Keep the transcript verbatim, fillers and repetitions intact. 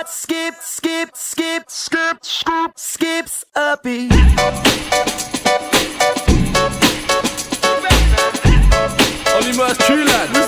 heart skip, skip, skip, skip, skip, skips a beat. On y marche, tu là.